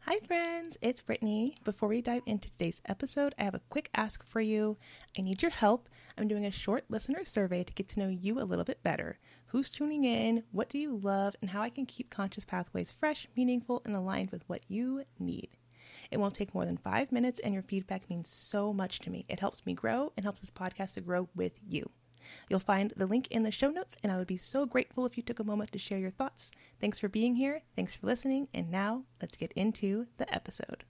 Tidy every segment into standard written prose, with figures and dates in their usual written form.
Hi friends, it's Brittany. Before we dive into today's episode, I have a quick ask for you. I need your help. I'm doing a short listener survey to get to know you a little bit better. Who's tuning in? What do you love? And how I can keep Conscious Pathways fresh, meaningful, and aligned with what you need. It won't take more than 5 minutes, and your feedback means so much to me. It helps me grow and helps this podcast to grow with you. You'll find the link in the show notes, and I would be so grateful if you took a moment to share your thoughts. Thanks for being here. Thanks for listening. And now let's get into the episode.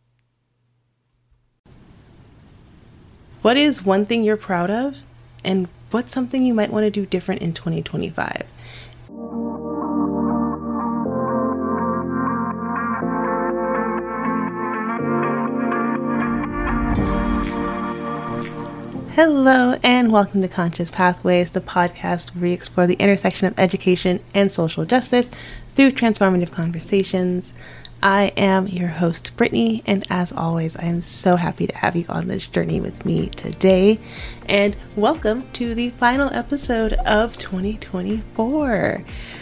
What is one thing you're proud of? And what's something you might want to do different in 2025? Hello and welcome to Conscious Pathways, the podcast where we explore the intersection of education and social justice through transformative conversations. I am your host, Brittany, and as always, I am so happy to have you on this journey with me today. And welcome to the final episode of 2024.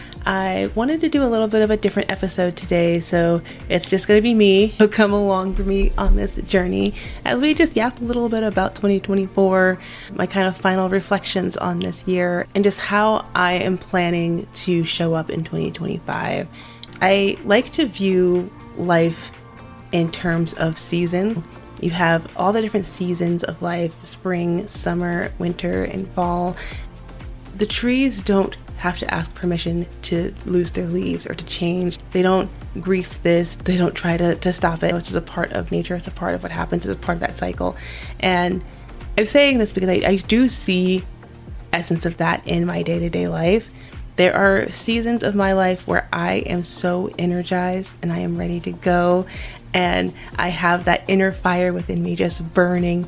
I wanted to do a little bit of a different episode today, so it's just going to be me who come along for me on this journey as we just yap a little bit about 2024, my kind of final reflections on this year, and just how I am planning to show up in 2025. I like to view life in terms of seasons. You have all the different seasons of life: spring, summer, winter, and fall. The trees don't have to ask permission to lose their leaves or to change. They don't grief this. They don't try to stop it. It's just a part of nature. It's a part of what happens. It's a part of that cycle. And I'm saying this because I do see essence of that in my day-to-day life. There are seasons of my life where I am so energized and I am ready to go. And I have that inner fire within me just burning.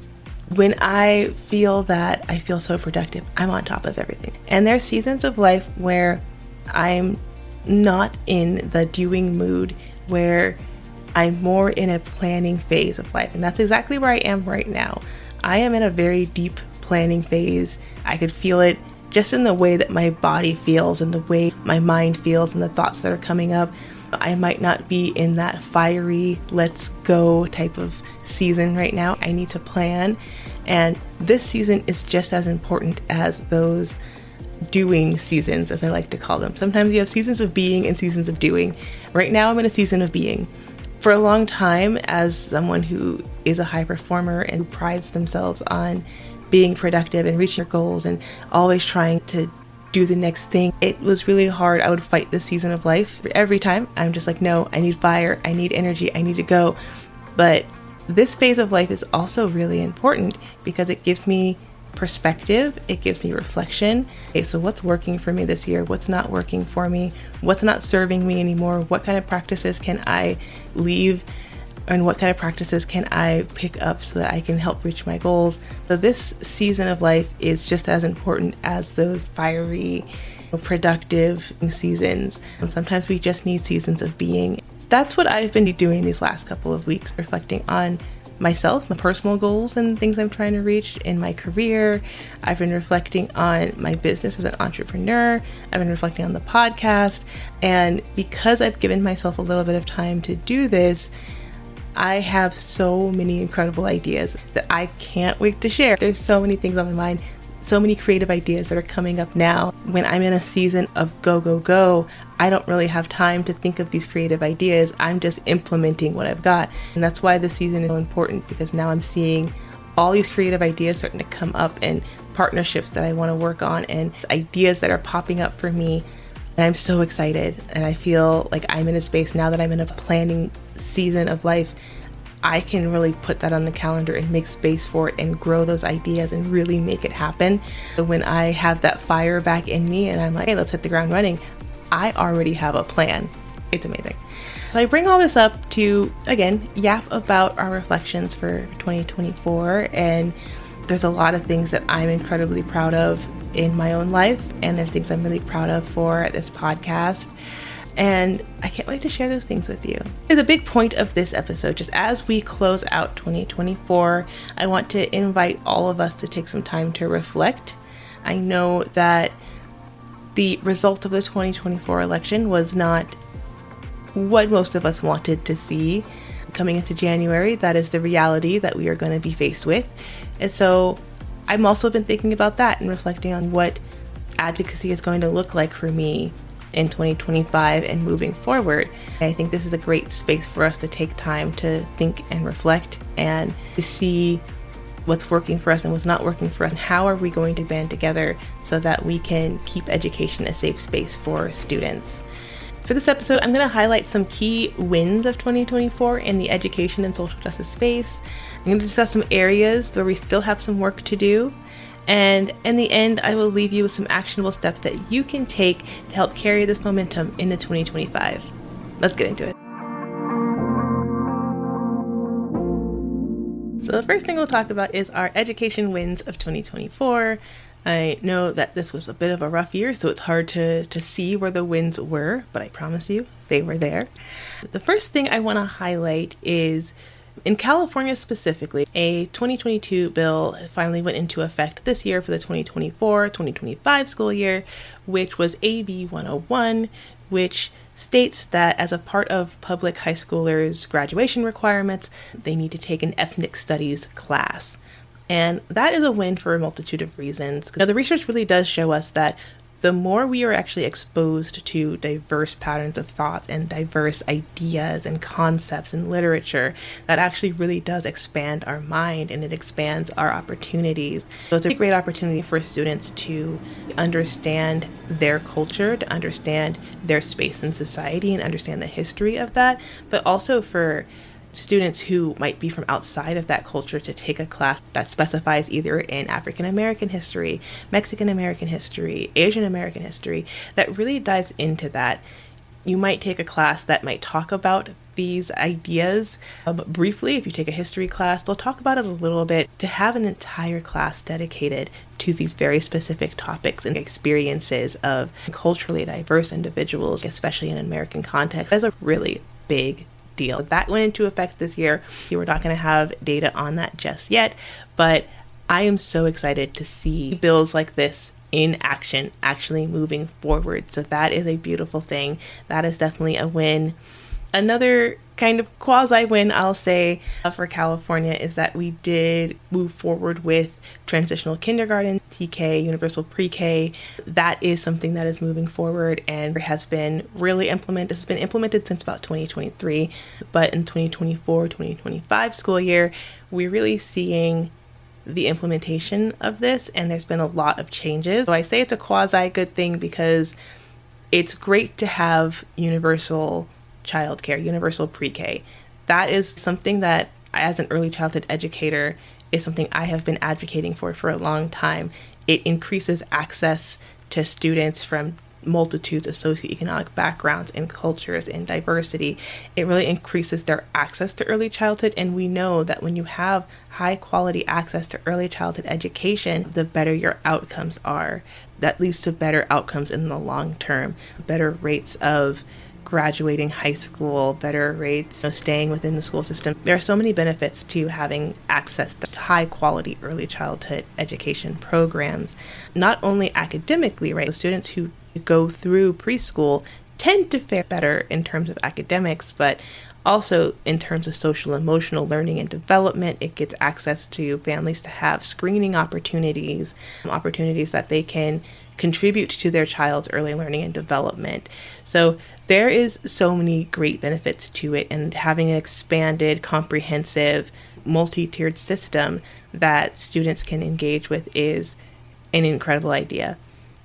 When I feel that, I feel so productive. I'm on top of everything. And there are seasons of life where I'm not in the doing mood, where I'm more in a planning phase of life. And that's exactly where I am right now. I am in a very deep planning phase. I could feel it just in the way that my body feels and the way my mind feels and the thoughts that are coming up. I might not be in that fiery, let's go type of season right now. I need to plan. And this season is just as important as those doing seasons, as I like to call them. Sometimes you have seasons of being and seasons of doing. Right now, I'm in a season of being. For a long time, as someone who is a high performer and prides themselves on being productive and reaching their goals and always trying to do the next thing, it was really hard. I would fight this season of life. Every time I'm just like, no, I need fire, I need energy, I need to go. But this phase of life is also really important because it gives me perspective, it gives me reflection. Okay, so what's working for me this year? What's not working for me? What's not serving me anymore? What kind of practices can I leave? And what kind of practices can I pick up so that I can help reach my goals? So this season of life is just as important as those fiery, productive seasons. Sometimes we just need seasons of being. That's what I've been doing these last couple of weeks, reflecting on myself, my personal goals and things I'm trying to reach in my career. I've been reflecting on my business as an entrepreneur. I've been reflecting on the podcast. And because I've given myself a little bit of time to do this, I have so many incredible ideas that I can't wait to share. There's so many things on my mind, so many creative ideas that are coming up now. When I'm in a season of go, go, go, I don't really have time to think of these creative ideas. I'm just implementing what I've got. And that's why this season is so important, because now I'm seeing all these creative ideas starting to come up and partnerships that I want to work on and ideas that are popping up for me. And I'm so excited, and I feel like I'm in a space now that I'm in a planning season of life. I can really put that on the calendar and make space for it and grow those ideas and really make it happen. So when I have that fire back in me and I'm like, hey, let's hit the ground running, I already have a plan. It's amazing. So I bring all this up to, again, yap about our reflections for 2024. And there's a lot of things that I'm incredibly proud of in my own life, and there's things I'm really proud of for this podcast, and I can't wait to share those things with you. The big point of this episode, just as we close out 2024, I want to invite all of us to take some time to reflect. I know that the result of the 2024 election was not what most of us wanted to see coming into January. That is the reality that we are going to be faced with. And so I'm also been thinking about that and reflecting on what advocacy is going to look like for me in 2025 and moving forward. I think this is a great space for us to take time to think and reflect and to see what's working for us and what's not working for us, and how are we going to band together so that we can keep education a safe space for students. For this episode, I'm going to highlight some key wins of 2024 in the education and social justice space. I'm going to discuss some areas where we still have some work to do. And in the end, I will leave you with some actionable steps that you can take to help carry this momentum into 2025. Let's get into it. So the first thing we'll talk about is our education wins of 2024. I know that this was a bit of a rough year, so it's hard to see where the wins were, but I promise you, they were there. The first thing I want to highlight is, in California specifically, a 2022 bill finally went into effect this year for the 2024-2025 school year, which was AB 101, which states that as a part of public high schoolers' graduation requirements, they need to take an ethnic studies class. And that is a win for a multitude of reasons. Now, the research really does show us that the more we are actually exposed to diverse patterns of thought and diverse ideas and concepts and literature, that actually really does expand our mind and it expands our opportunities. So it's a great opportunity for students to understand their culture, to understand their space in society and understand the history of that, but also for students who might be from outside of that culture to take a class that specifies either in African American history, Mexican American history, Asian American history, that really dives into that. You might take a class that might talk about these ideas briefly. If you take a history class, they'll talk about it a little bit. To have an entire class dedicated to these very specific topics and experiences of culturally diverse individuals, especially in an American context, is a really big deal. That went into effect this year. We're not going to have data on that just yet, but I am so excited to see bills like this in action, actually moving forward. So that is a beautiful thing. That is definitely a win. Another kind of quasi-win, I'll say, for California is that we did move forward with transitional kindergarten, TK, universal pre-K. That is something that is moving forward and has been really implemented. It's been implemented since about 2023, but in 2024-2025 school year, we're really seeing the implementation of this, and there's been a lot of changes. So I say it's a quasi-good thing because it's great to have universal childcare, universal pre-K. That is something that, as an early childhood educator, is something I have been advocating for a long time. It increases access to students from multitudes of socioeconomic backgrounds and cultures and diversity. It really increases their access to early childhood, and we know that when you have high quality access to early childhood education, the better your outcomes are. That leads to better outcomes in the long term, better rates of graduating high school, better rates of staying within the school system. There are so many benefits to having access to high quality early childhood education programs, not only academically, right? Students who go through preschool tend to fare better in terms of academics, but also in terms of social emotional learning and development. It gets access to families to have screening opportunities that they can contribute to their child's early learning and development. So there is so many great benefits to it, and having an expanded, comprehensive, multi-tiered system that students can engage with is an incredible idea.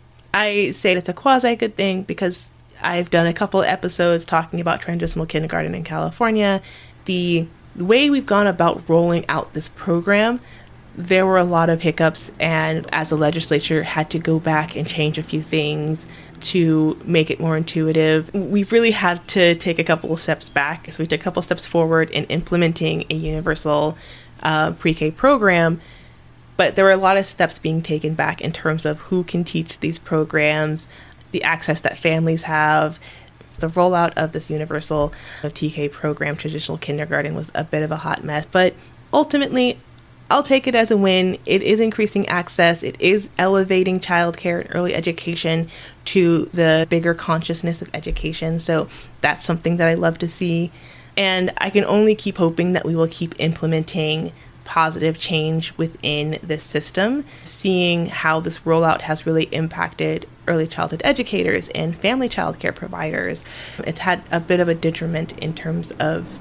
I say it's a quasi-good thing because I've done a couple of episodes talking about transitional kindergarten in California. The way we've gone about rolling out this program, there were a lot of hiccups, and as the legislature had to go back and change a few things to make it more intuitive, we've really had to take a couple of steps back. So we took a couple of steps forward in implementing a universal pre-K program, but there were a lot of steps being taken back in terms of who can teach these programs, the access that families have. The rollout of this universal TK program, traditional kindergarten, was a bit of a hot mess, but ultimately I'll take it as a win. It is increasing access. It is elevating childcare and early education to the bigger consciousness of education. So that's something that I love to see. And I can only keep hoping that we will keep implementing positive change within this system, seeing how this rollout has really impacted early childhood educators and family childcare providers. It's had a bit of a detriment in terms of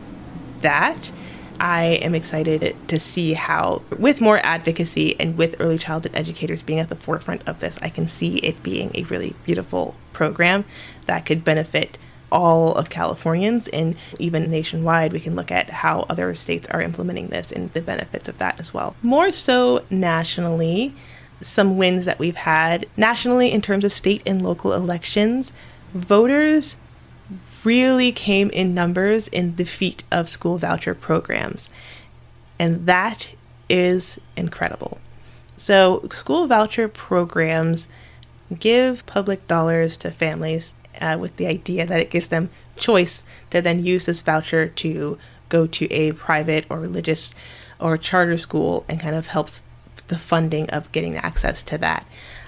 that. I am excited to see how, with more advocacy and with early childhood educators being at the forefront of this, I can see it being a really beautiful program that could benefit all of Californians, and even nationwide, we can look at how other states are implementing this and the benefits of that as well. More so nationally, some wins that we've had nationally in terms of state and local elections, voters really came in numbers in defeat of school voucher programs. And that is incredible. So school voucher programs give public dollars to families with the idea that it gives them choice to then use this voucher to go to a private or religious or charter school, and kind of helps the funding of getting access to that.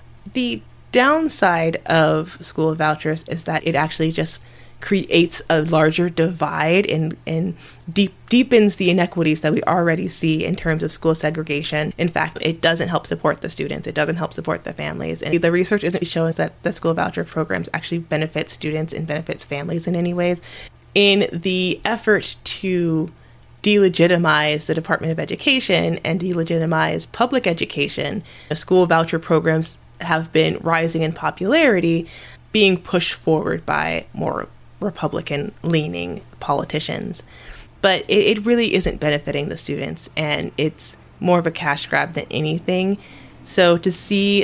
The downside of school vouchers is that it actually just creates a larger divide and deepens the inequities that we already see in terms of school segregation. In fact, it doesn't help support the students. It doesn't help support the families. And the research isn't showing that the school voucher programs actually benefit students and benefits families in any ways. In the effort to delegitimize the Department of Education and delegitimize public education, school voucher programs have been rising in popularity, being pushed forward by more Republican-leaning politicians. But it really isn't benefiting the students, and it's more of a cash grab than anything. So to see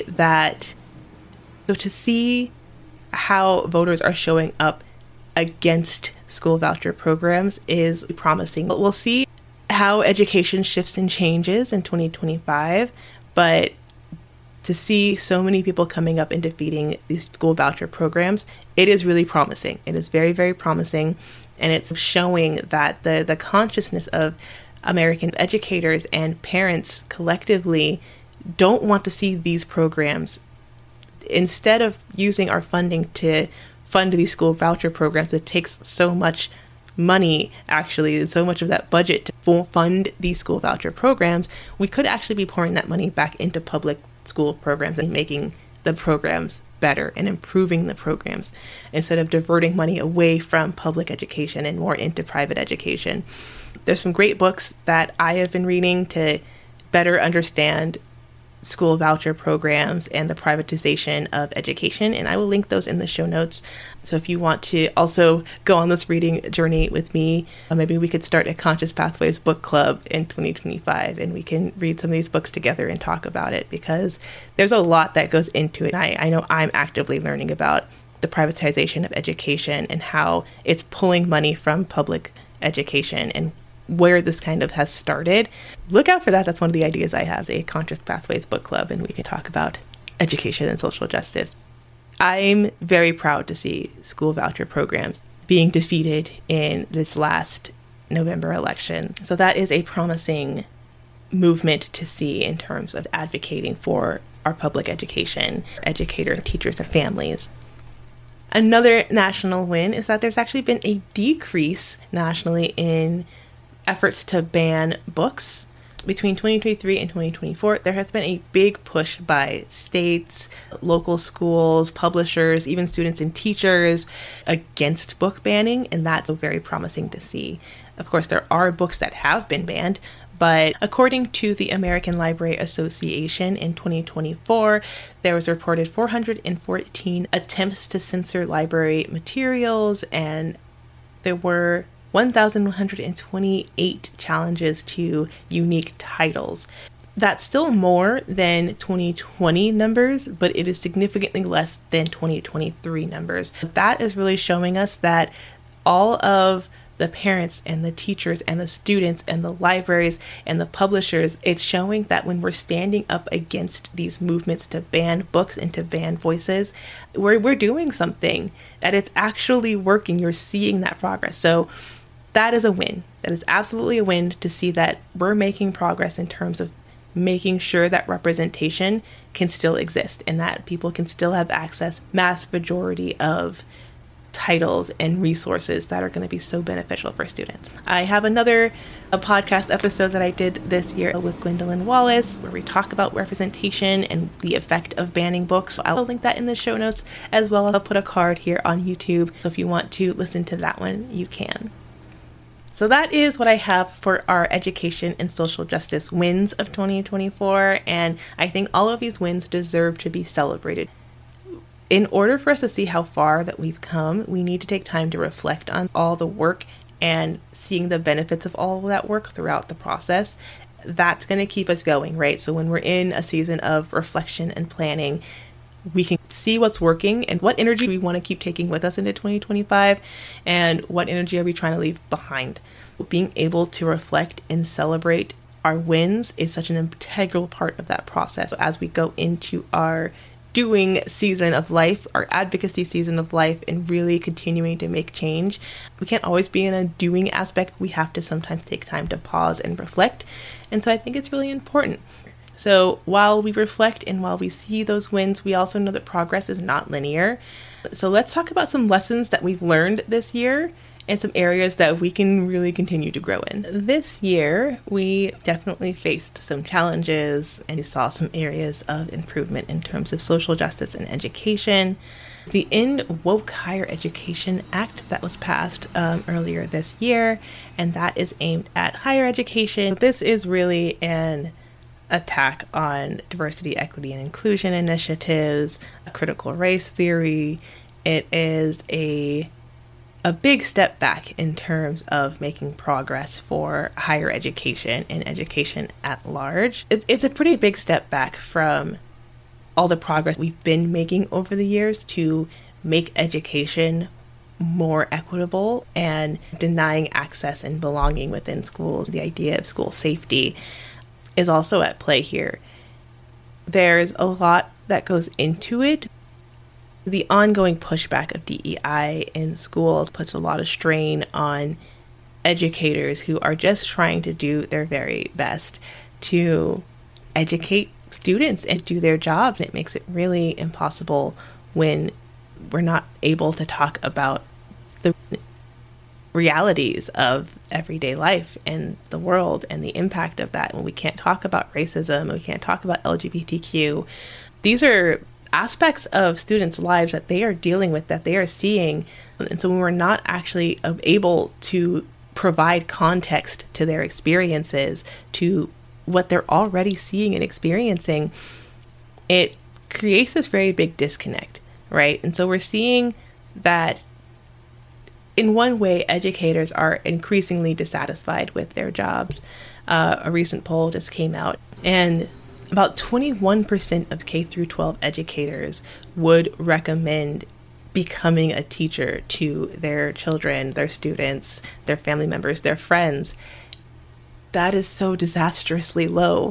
how voters are showing up against school voucher programs is promising. We'll see how education shifts and changes in 2025, but to see so many people coming up and defeating these school voucher programs, it is really promising. It is very, very promising. And it's showing that the consciousness of American educators and parents collectively don't want to see these programs. Instead of using our funding to fund these school voucher programs, it takes so much money, actually, and so much of that budget to fund these school voucher programs, we could actually be pouring that money back into public school programs and making the programs better and improving the programs, instead of diverting money away from public education and more into private education. There's some great books that I have been reading to better understand school voucher programs and the privatization of education, and I will link those in the show notes. So if you want to also go on this reading journey with me, maybe we could start a Conscious Pathways book club in 2025, and we can read some of these books together and talk about it, because there's a lot that goes into it. I know I'm actively learning about the privatization of education and how it's pulling money from public education and where this kind of has started. Look out for that. That's one of the ideas I have, a Conscious Pathways book club, and we can talk about education and social justice. I'm very proud to see school voucher programs being defeated in this last November election. So that is a promising movement to see in terms of advocating for our public education, educators, teachers, and families. Another national win is that there's actually been a decrease nationally in efforts to ban books. Between 2023 and 2024, there has been a big push by states, local schools, publishers, even students and teachers against book banning, and that's very promising to see. Of course, there are books that have been banned, but according to the American Library Association in 2024, there was reported 414 attempts to censor library materials, and there were 1,128 challenges to unique titles. That's still more than 2020 numbers, but it is significantly less than 2023 numbers. That is really showing us that all of the parents and the teachers and the students and the libraries and the publishers, it's showing that when we're standing up against these movements to ban books and to ban voices, we're doing something, that it's actually working. You're seeing that progress. So that is a win. That is absolutely a win to see that we're making progress in terms of making sure that representation can still exist and that people can still have access, mass majority of titles and resources that are going to be so beneficial for students. I have a podcast episode that I did this year with Gwendolyn Wallace where we talk about representation and the effect of banning books. So I'll link that in the show notes, as well as I'll put a card here on YouTube. So if you want to listen to that one, you can. So that is what I have for our education and social justice wins of 2024. And I think all of these wins deserve to be celebrated. In order for us to see how far that we've come, we need to take time to reflect on all the work and seeing the benefits of all of that work throughout the process. That's going to keep us going, right? So when we're in a season of reflection and planning, we can see what's working and what energy we want to keep taking with us into 2025 and what energy are we trying to leave behind. Being able to reflect and celebrate our wins is such an integral part of that process as we go into our doing season of life, our advocacy season of life, and really continuing to make change. We can't always be in a doing aspect. We have to sometimes take time to pause and reflect. And so I think it's really important. So while we reflect and while we see those wins, we also know that progress is not linear. So let's talk about some lessons that we've learned this year and some areas that we can really continue to grow in. This year, we definitely faced some challenges and we saw some areas of improvement in terms of social justice and education. The End Woke Higher Education Act that was passed earlier this year, and that is aimed at higher education. This is really an attack on diversity, equity, and inclusion initiatives, a critical race theory. It is a big step back in terms of making progress for higher education and education at large. It's a pretty big step back from all the progress we've been making over the years to make education more equitable and denying access and belonging within schools. The idea of school safety is also at play here. There's a lot that goes into it. The ongoing pushback of DEI in schools puts a lot of strain on educators who are just trying to do their very best to educate students and do their jobs. It makes it really impossible when we're not able to talk about the realities of everyday life and the world and the impact of that. When we can't talk about racism, we can't talk about LGBTQ. These are aspects of students' lives that they are dealing with, that they are seeing. And so when we're not actually able to provide context to their experiences, to what they're already seeing and experiencing, it creates this very big disconnect, right? And so we're seeing that in one way, educators are increasingly dissatisfied with their jobs. A recent poll just came out, and about 21% of K through 12 educators would recommend becoming a teacher to their children, their students, their family members, their friends. That is so disastrously low.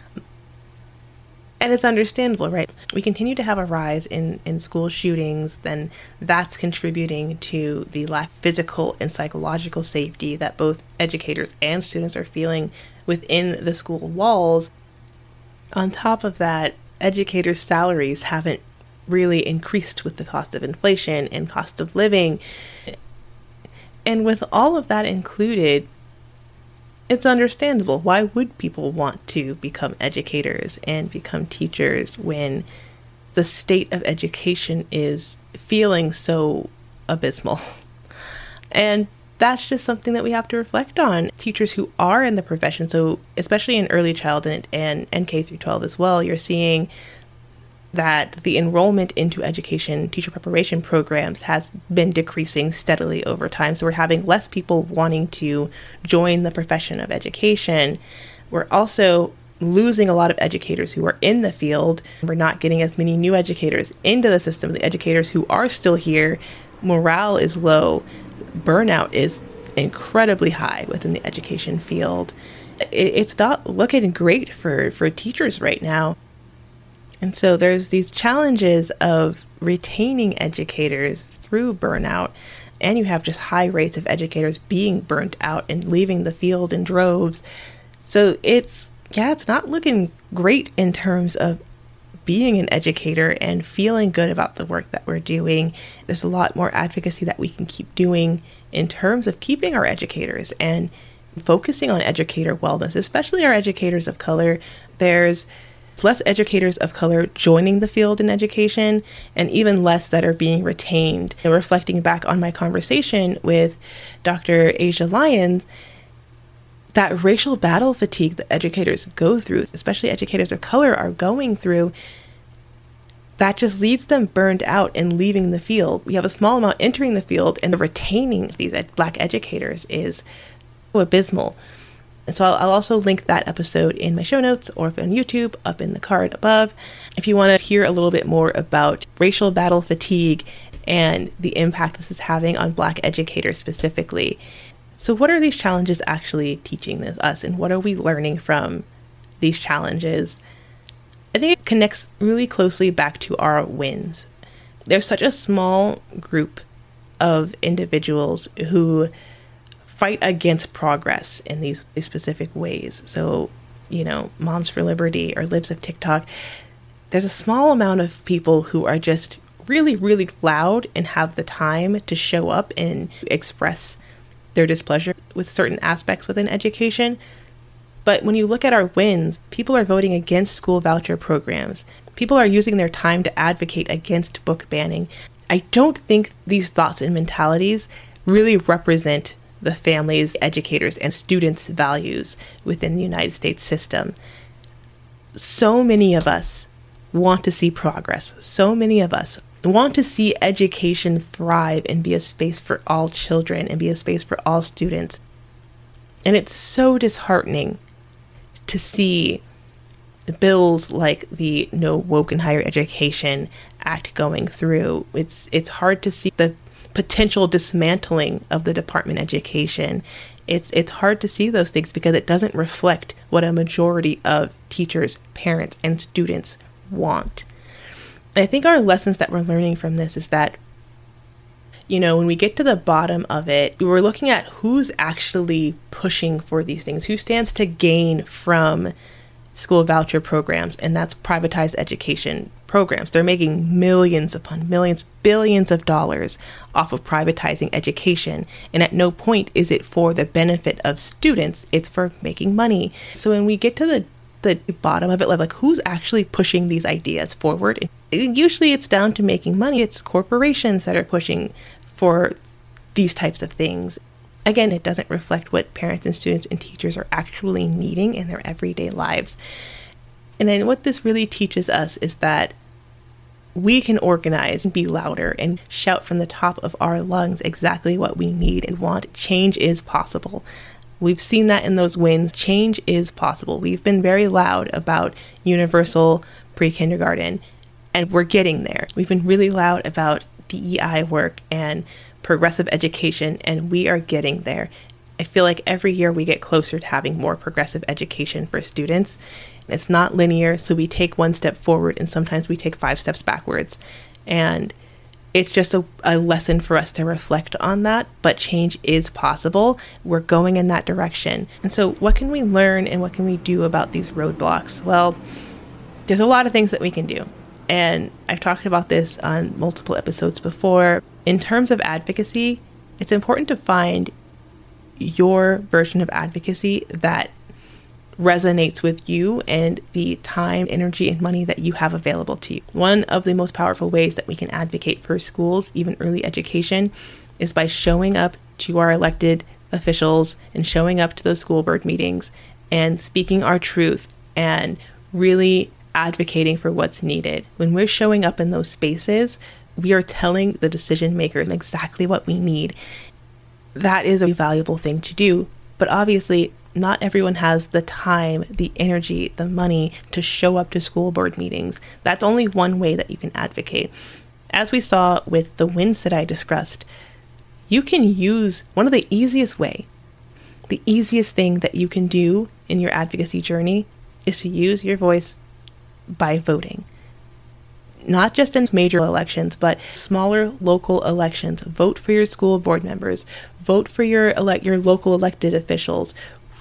And it's understandable, right? We continue to have a rise in school shootings, then that's contributing to the lack of physical and psychological safety that both educators and students are feeling within the school walls. On top of that, educators' salaries haven't really increased with the cost of inflation and cost of living. And with all of that included, it's understandable. Why would people want to become educators and become teachers when the state of education is feeling so abysmal? And that's just something that we have to reflect on. Teachers who are in the profession, so especially in early childhood and K through 12 as well, you're seeing that the enrollment into education teacher preparation programs has been decreasing steadily over time. So we're having less people wanting to join the profession of education. We're also losing a lot of educators who are in the field. We're not getting as many new educators into the system. The educators who are still here, morale is low. Burnout is incredibly high within the education field. It's not looking great for teachers right now. And so there's these challenges of retaining educators through burnout, and you have just high rates of educators being burnt out and leaving the field in droves. So it's yeah, it's not looking great in terms of being an educator and feeling good about the work that we're doing. There's a lot more advocacy that we can keep doing in terms of keeping our educators and focusing on educator wellness, especially our educators of color. There's less educators of color joining the field in education, and even less that are being retained. And reflecting back on my conversation with Dr. Asia Lyons, that racial battle fatigue that educators go through, especially educators of color are going through, that just leaves them burned out and leaving the field. We have a small amount entering the field, and the retaining these Black educators is abysmal. And so I'll also link that episode in my show notes, or if on YouTube, up in the card above, if you want to hear a little bit more about racial battle fatigue and the impact this is having on Black educators specifically. So what are these challenges actually teaching us, and what are we learning from these challenges? I think it connects really closely back to our wins. There's such a small group of individuals who fight against progress in these specific ways. So, Moms for Liberty or Libs of TikTok, there's a small amount of people who are just really, really loud and have the time to show up and express their displeasure with certain aspects within education. But when you look at our wins, people are voting against school voucher programs. People are using their time to advocate against book banning. I don't think these thoughts and mentalities really represent the families, educators, and students' values within the United States system. So many of us want to see progress. So many of us want to see education thrive and be a space for all children and be a space for all students. And it's so disheartening to see bills like the No Woke in Higher Education Act going through. It's hard to see the potential dismantling of the Department of Education. It's hard to see those things because it doesn't reflect what a majority of teachers, parents, and students want. I think our lessons that we're learning from this is that, when we get to the bottom of it, we're looking at who's actually pushing for these things, who stands to gain from school voucher programs, and that's privatized education programs. They're making millions upon millions, billions of dollars off of privatizing education, and at no point is it for the benefit of students, it's for making money. So when we get to the bottom of it, like who's actually pushing these ideas forward, usually it's down to making money. It's corporations that are pushing for these types of things. Again, it doesn't reflect what parents and students and teachers are actually needing in their everyday lives. And then what this really teaches us is that we can organize and be louder and shout from the top of our lungs exactly what we need and want. Change is possible. We've seen that in those wins. Change is possible. We've been very loud about universal pre-kindergarten, and we're getting there. We've been really loud about DEI work and progressive education, and we are getting there. I feel like every year we get closer to having more progressive education for students. It's not linear, so we take one step forward and sometimes we take 5 steps backwards. And it's just a lesson for us to reflect on that, but change is possible. We're going in that direction. And so what can we learn and what can we do about these roadblocks? Well, there's a lot of things that we can do. And I've talked about this on multiple episodes before. In terms of advocacy, it's important to find your version of advocacy that resonates with you and the time, energy, and money that you have available to you. One of the most powerful ways that we can advocate for schools, even early education, is by showing up to our elected officials and showing up to those school board meetings and speaking our truth and really advocating for what's needed. When we're showing up in those spaces, we are telling the decision makers exactly what we need. That is a valuable thing to do, but obviously not everyone has the time, the energy, the money to show up to school board meetings. That's only one way that you can advocate. As we saw with the wins that I discussed, you can use one of the easiest thing that you can do in your advocacy journey is to use your voice by voting. Not just in major elections, but smaller local elections. Vote for your school board members. Vote for your local elected officials.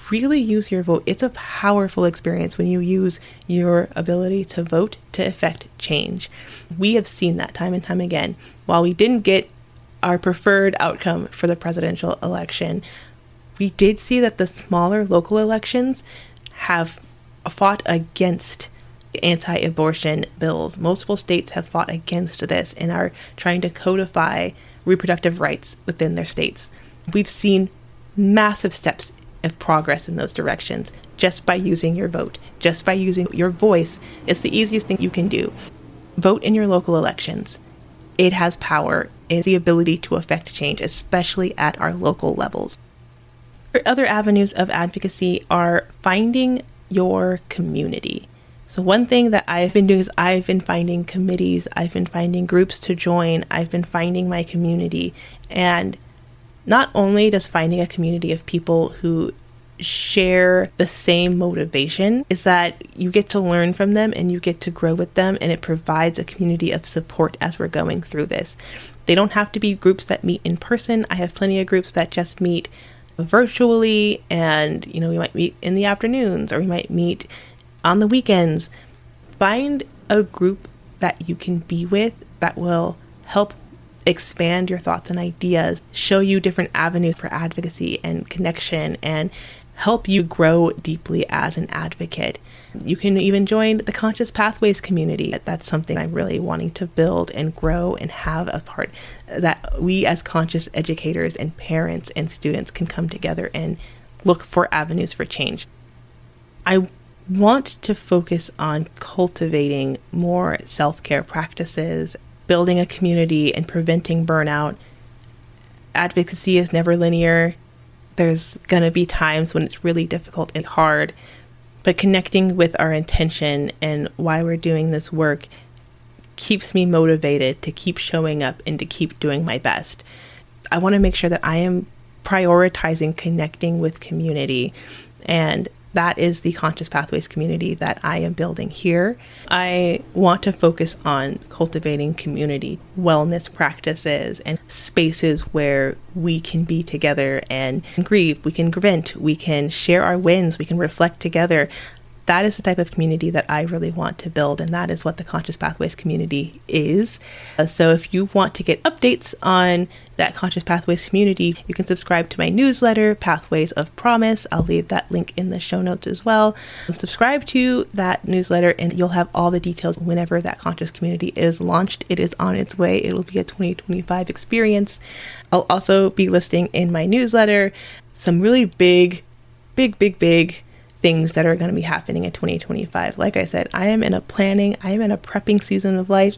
really use your vote. It's a powerful experience when you use your ability to vote to effect change. We have seen that time and time again. While we didn't get our preferred outcome for the presidential election, we did see that the smaller local elections have fought against anti-abortion bills. Multiple states have fought against this and are trying to codify reproductive rights within their states. We've seen massive steps of progress in those directions just by using your vote, just by using your voice. It's the easiest thing you can do. Vote in your local elections. It has power. It's the ability to affect change, especially at our local levels. Other avenues of advocacy are finding your community. So one thing that I've been doing is I've been finding committees, I've been finding groups to join, I've been finding my community. And not only does finding a community of people who share the same motivation, is that you get to learn from them and you get to grow with them, and it provides a community of support as we're going through this. They don't have to be groups that meet in person. I have plenty of groups that just meet virtually, and we might meet in the afternoons or we might meet on the weekends. Find a group that you can be with that will help expand your thoughts and ideas, show you different avenues for advocacy and connection, and help you grow deeply as an advocate. You can even join the Conscious Pathways community. That's something I'm really wanting to build and grow and have a part that we as conscious educators and parents and students can come together and look for avenues for change. I want to focus on cultivating more self-care practices, building a community, and preventing burnout. Advocacy is never linear. There's going to be times when it's really difficult and hard, but connecting with our intention and why we're doing this work keeps me motivated to keep showing up and to keep doing my best. I want to make sure that I am prioritizing connecting with community, and that is the Conscious Pathways community that I am building here. I want to focus on cultivating community wellness practices and spaces where we can be together and grieve, we can vent, we can share our wins, we can reflect together. That is the type of community that I really want to build, and that is what the Conscious Pathways community is. So if you want to get updates on that Conscious Pathways community, you can subscribe to my newsletter, Pathways of Promise. I'll leave that link in the show notes as well. Subscribe to that newsletter and you'll have all the details whenever that conscious community is launched. It is on its way. It will be a 2025 experience. I'll also be listing in my newsletter some really big things that are going to be happening in 2025. Like I said, I am in a prepping season of life,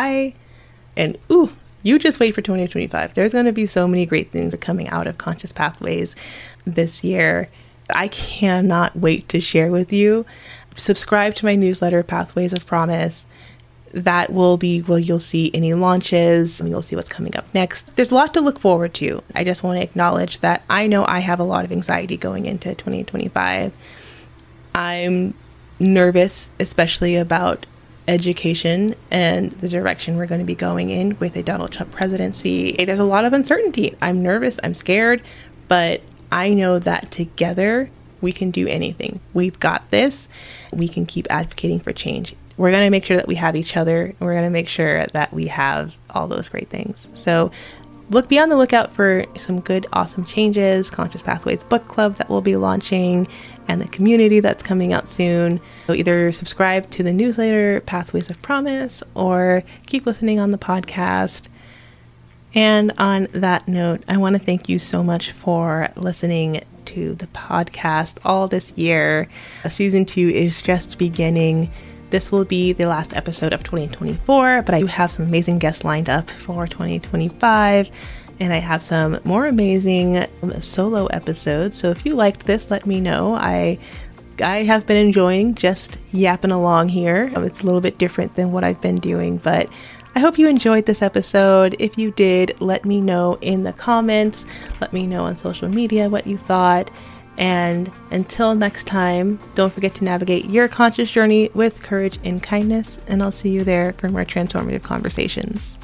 and you just wait for 2025. There's going to be so many great things coming out of Conscious Pathways this year. I cannot wait to share with you. Subscribe to my newsletter, Pathways of Promise. That will be where you'll see any launches, and you'll see what's coming up next. There's a lot to look forward to. I just want to acknowledge that I know I have a lot of anxiety going into 2025. I'm nervous, especially about education and the direction we're going to be going in with a Donald Trump presidency. There's a lot of uncertainty. I'm nervous, I'm scared, but I know that together we can do anything. We've got this. We can keep advocating for change. We're going to make sure that we have each other, and we're going to make sure that we have all those great things. So be on the lookout for some good, awesome changes, Conscious Pathways book club that will be launching, and the community that's coming out soon. So either subscribe to the newsletter, Pathways of Promise, or keep listening on the podcast. And on that note, I want to thank you so much for listening to the podcast all this year. Season 2 is just beginning. This will be the last episode of 2024, but I do have some amazing guests lined up for 2025. And I have some more amazing solo episodes. So if you liked this, let me know. I have been enjoying just yapping along here. It's a little bit different than what I've been doing, but I hope you enjoyed this episode. If you did, let me know in the comments. Let me know on social media what you thought. And until next time, don't forget to navigate your conscious journey with courage and kindness. And I'll see you there for more transformative conversations.